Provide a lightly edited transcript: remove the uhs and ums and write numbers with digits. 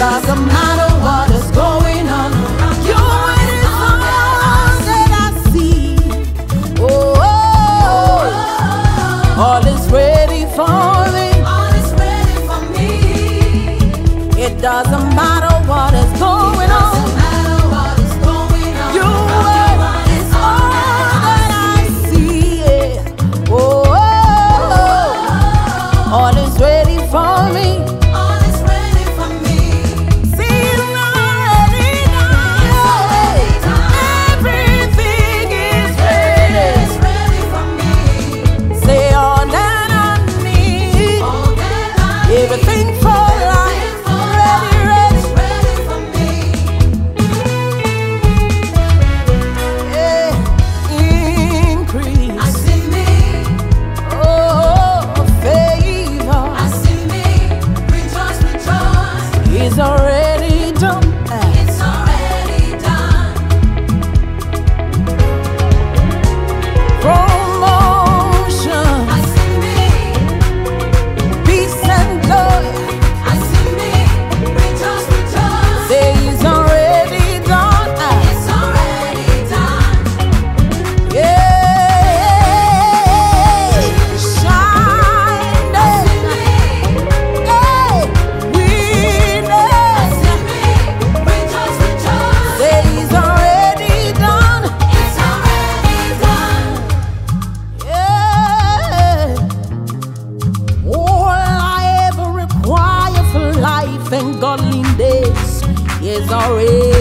doesn't matter what is going on. You're in all that I see. Oh, all is ready for me. All is ready for me. It doesn't matter what is going on. Doesn't matter what is going on. Your word is all that I see. Yeah. Oh, all is ready for me. All is ready for me. See, it's already done. Everything is ready. It's ready for me. Say all that I need. All that I need. Everything for life. Ready, ready. It's ready for me. Yeah. Increase. I see me. Oh, favor I see me. Rejoice, rejoice. is already done. It's already done. Promotion, I see me. peace and joy. I see me. Rejoice, rejoice. Say it's already done. It's already done. Yeah, shine. I see me. Hey, we know. I see me. Rejoice, rejoice. Say it's already done. It's already done. Yeah. All I ever require for life and godliness is already